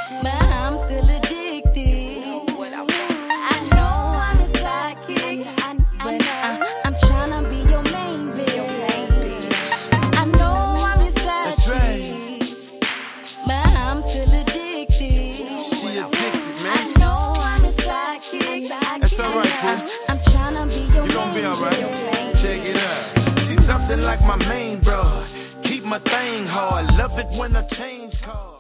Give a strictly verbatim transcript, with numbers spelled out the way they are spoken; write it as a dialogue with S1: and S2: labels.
S1: but I'm still addicted. I know I'm a sidekick, but I, I'm tryna be your main bitch. I know I'm your side chick, but I'm still addicted.
S2: She addicted, man.
S1: I know I'm a sidekick.
S2: That's alright, boo.
S1: I'm tryna be your
S2: You gon' be
S1: main
S2: alright.
S1: bitch.
S2: Check it out. She's something like my main bro. Keep my thing hard. Love it when I change cars.